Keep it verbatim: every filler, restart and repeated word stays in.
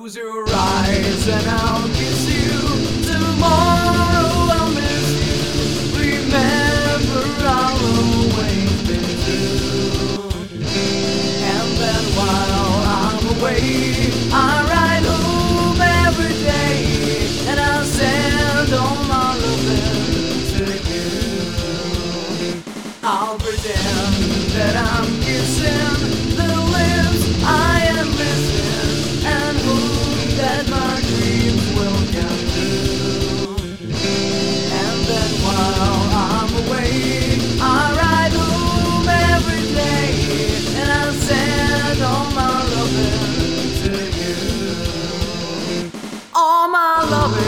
Close your eyes and I'll kiss you. Tomorrow I'll miss you. Remember I'll always be true. And then while I'm away, I ride home every day, and I'll send all my loving to you. I'll pretend that I'm kissing the lips I am missing, and hope that my dreams will come true. And then while I'm away, I ride home every day, and I'll send all my loving to you. All my loving